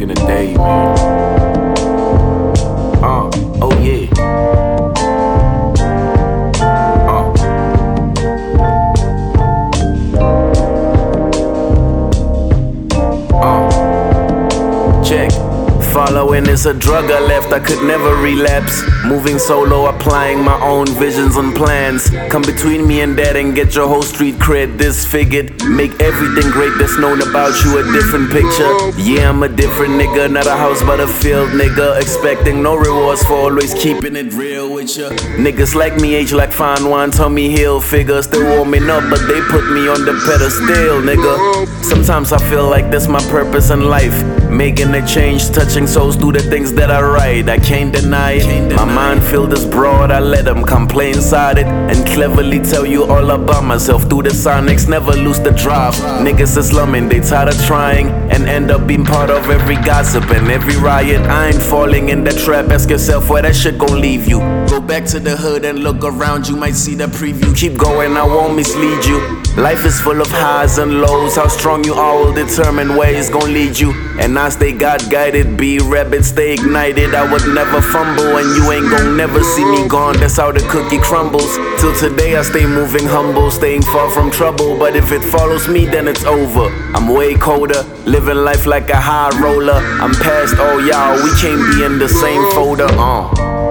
in the day, man. Oh yeah. Check. Following is a drug I left, I could never relapse. Moving solo, applying my own visions and plans. Come between me and that and get your whole street cred disfigured. Make everything great that's known about you a different picture. Yeah, I'm a different nigga, not a house but a field nigga. Expecting no rewards for always keeping it real with ya. Niggas like me age like fine wine, Tommy Hill figure. Still warming up but they put me on the pedestal, nigga. Sometimes I feel like that's my purpose in life. Making a change, touching souls through the things that I write. I can't deny it. My mind filled is broad, I let them come play inside it and cleverly tell you all about myself through the sonics. Never lose the drive. Niggas are slumming, they tired of trying and end up being part of every gossip and every riot. I ain't falling in that trap. Ask yourself where that shit gon' leave you. Go back to the hood and look around, you might see the preview. Keep going, I won't mislead you. Life is full of highs and lows. How strong you are will determine where it's gon' lead you. And I stay God guided, be rabid, stay ignited. I would never fumble and you ain't gon' never see me gone. That's how the cookie crumbles. Till today I stay moving humble, staying far from trouble. But if it follows me then it's over. I'm way colder, living life like a high roller. I'm past all y'all, we can't be in the same folder.